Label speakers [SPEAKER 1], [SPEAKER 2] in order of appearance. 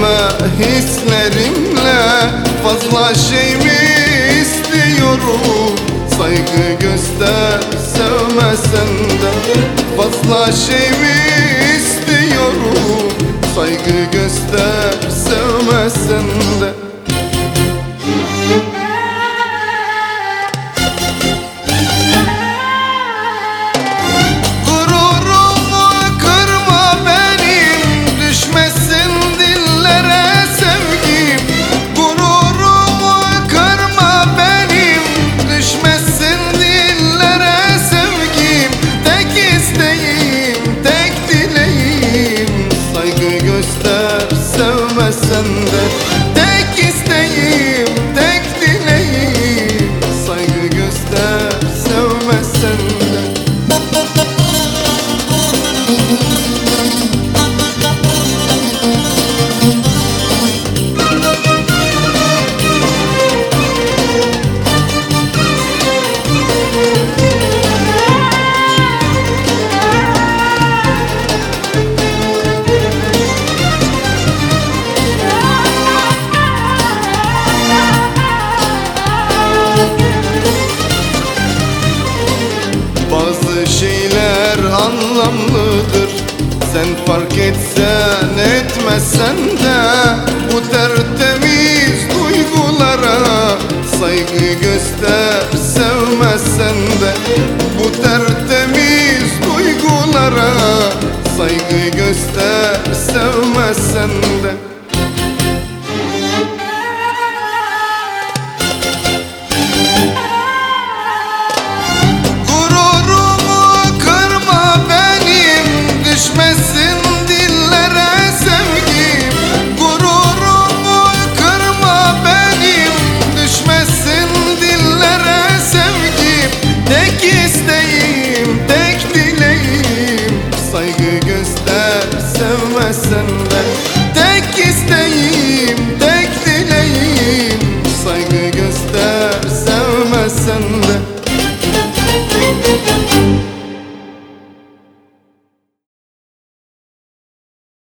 [SPEAKER 1] etme hislerimle. Fazla şey mi istiyorum? Saygı göster, sevmesen de. Fazla şey mi istiyorum? Saygı göster, sevmesen de. Sevmesen de tek isteğim, tek dileğim, saygı göster, sevmesen de. Bazı şeyler anlamlıdır, sen fark etsen etmesen de. Bu tertemiz duygulara saygı göster, sevmesen de. Bu tertemiz duygulara saygı göster, sevmesen de. Düşmesin dillere sevgim, gururumu kırma benim. Düşmesin dillere sevgim, tek isteğim, tek dileğim, saygı göster, sevmesen de. Tek isteğim,